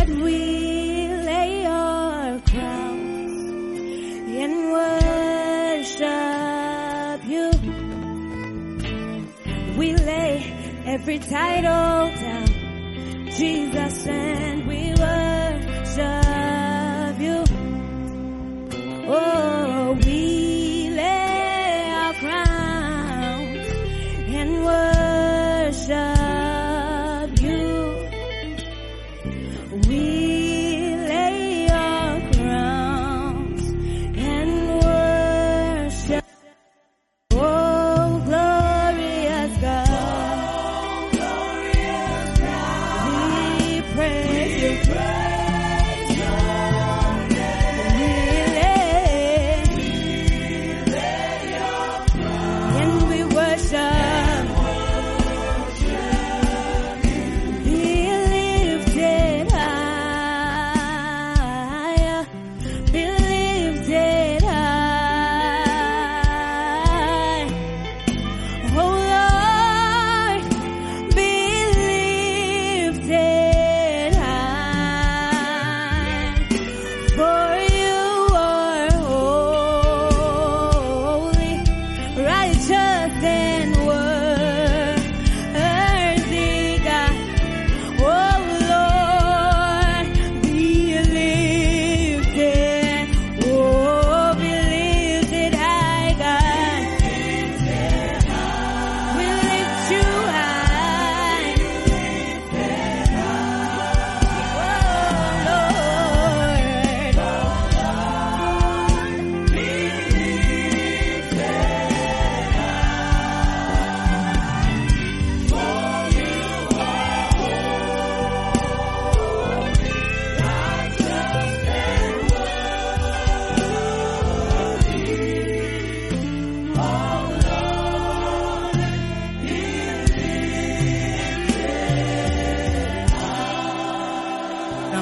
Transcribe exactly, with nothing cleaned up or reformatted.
Lord, we lay our crowns and worship you. We lay every title down, Jesus, and we worship you. Oh, we lay our crowns and worship you. We lay our crowns and worship. Oh, glorious God, we praise you.